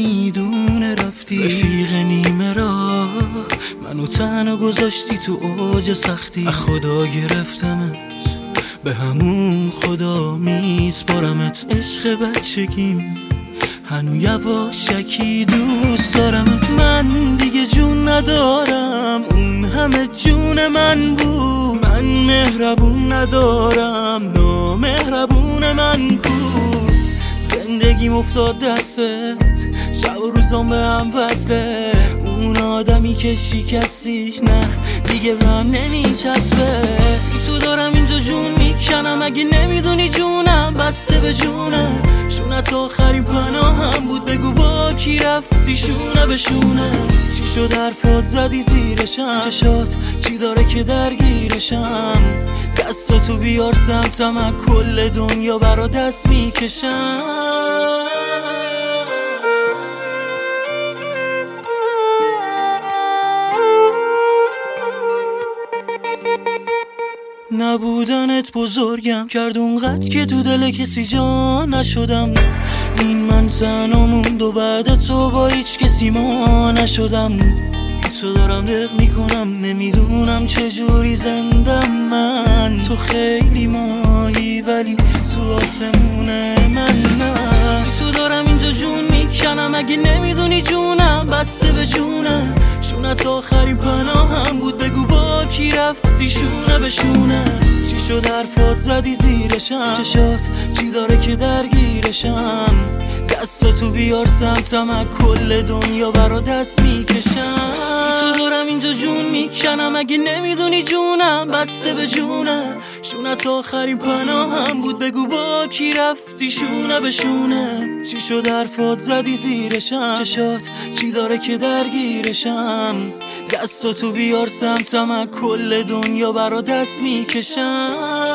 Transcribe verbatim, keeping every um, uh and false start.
نمیدونه رفتی رفیق نیمه راه منو تنها گذاشتی تو اوج سختی. خدا گرفتمت به همون خدا میسپارمت. عشق بچگیم هنو یواشکی دوست دارمت. من دیگه جون ندارم اون همه جون من بود. من مهربون ندارم نامهربون من کو. زندگیم افتاد دستت شب و روزام به هم وصله. اون آدمی که شکستیش نه دیگه به هم نمیچسبه. بی تو دارم اینجا جون میکنم اگه نمیدونی جونم بسته به جونه. شونت آخرین پناهم بود بگو با کی رفتی شونه به شونه. چی شد حرفات زدی زیرشم چشات چی داره که درگیرشم. دستاتو بیار سمتم از کل دنیا برا دست میکشم. نبودنت بزرگم کرد اونقدر که تو دل کسی جا نشدم. این من تنها موند و بعد تو با هیچ کسی ما نشدم. تو دارم دق میکنم نمیدونم چجوری زندم من. تو خیلی ماهی ولی تو آسمون من نه. تو دارم اینجا جون میکنم اگه نمیدونی جونم بسته به جونه. شونت آخرین پناهم بود بگو با کی رفتی شونه به شونه. چی شد حرفات زدی زیرشم چشات چی داره که درگیرشم. دستاتو بیار سمتم از کل دنیا برا دست میکشم. تو دارم اینجا جون میکنم اگه نمیدونی جونم بسته به جونه. شونت آخرین پناهم بود بگو با کی رفتی شونه به شونه. چی شد حرفات زدی زیرشم چشات چی داره که درگیرشم. دستاتو بیار سمتم از کل دنیا برا دست میکشم.